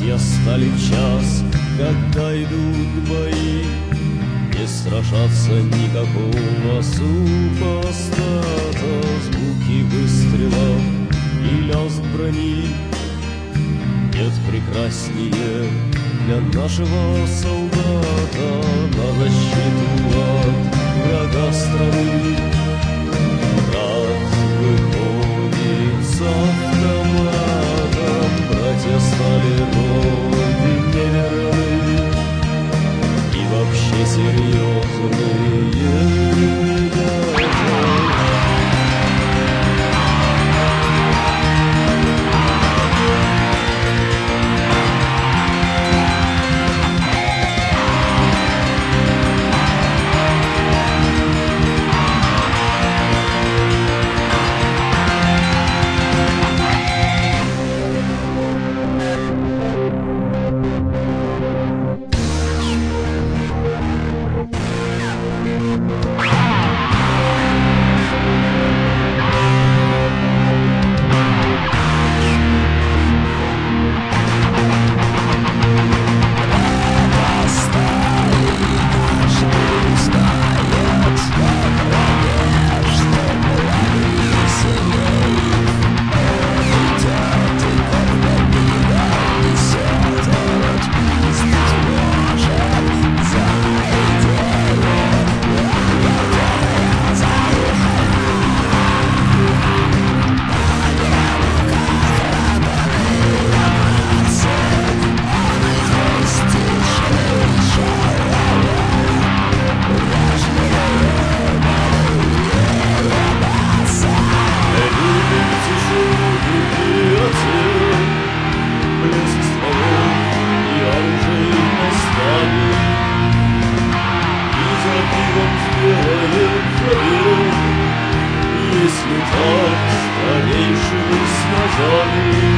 Братья стали в час, когда идут бои, не страшатся никакого супостата. Звуки выстрелов и лязг брони нет прекраснее для нашего солдата. На защиту от врага страны брат выходит с автоматом. Братья стали родине верны и вообще серьезные ребята. Если так старейшины сказали.